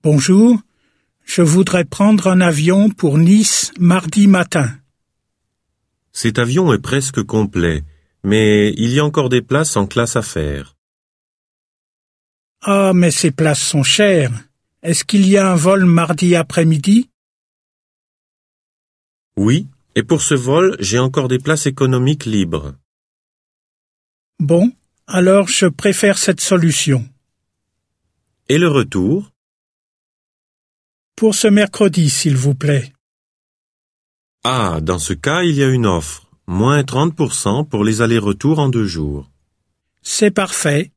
Bonjour, je voudrais prendre un avion pour Nice mardi matin. Cet avion est presque complet, mais il y a encore des places en classe affaires. Ah, mais ces places sont chères. Est-ce qu'il y a un vol mardi après-midi? Oui, et pour ce vol, j'ai encore des places économiques libres. Bon, alors je préfère cette solution. Et le retour? Pour ce mercredi, s'il vous plaît. Ah, dans ce cas, il y a une offre. Moins 30% pour les allers-retours en 2 jours. C'est parfait.